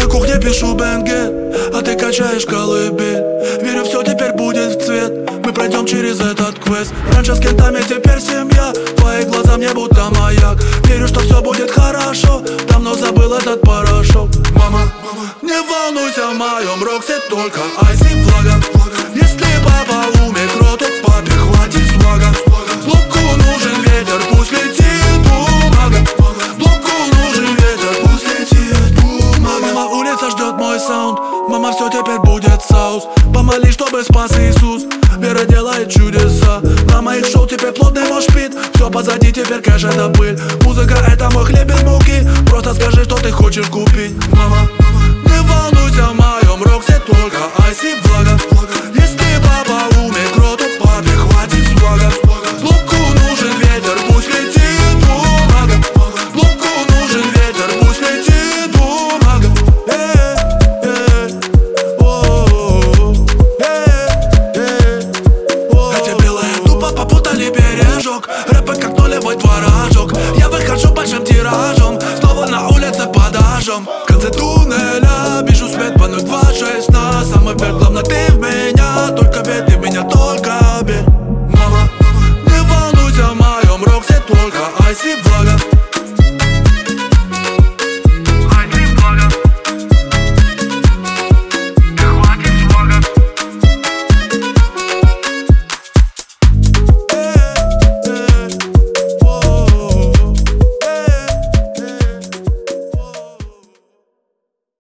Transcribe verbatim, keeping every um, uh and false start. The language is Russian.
кухне пишу бенгет, а ты качаешь колыбель. Верю, все теперь будет в цвет, мы пройдем через этот квест. Раньше с кентами, теперь семья, твои глаза мне будто маяк. Верю, что все будет хорошо, давно забыл этот порошок. Мама, не волнуйся, в моем роксе только айси флага. Если папа умеет ротать, папе хватит свага. Блоку нужен ветер, пусть летит бумага. Блоку нужен ветер, пусть летит бумага. Мама, улица ждет мой саунд, мама, все теперь будет соус. Помолись, чтобы спас Иисус, вера делает чудеса. На моих шоу теперь плотный мошпит, все позади, теперь кэш это пыль.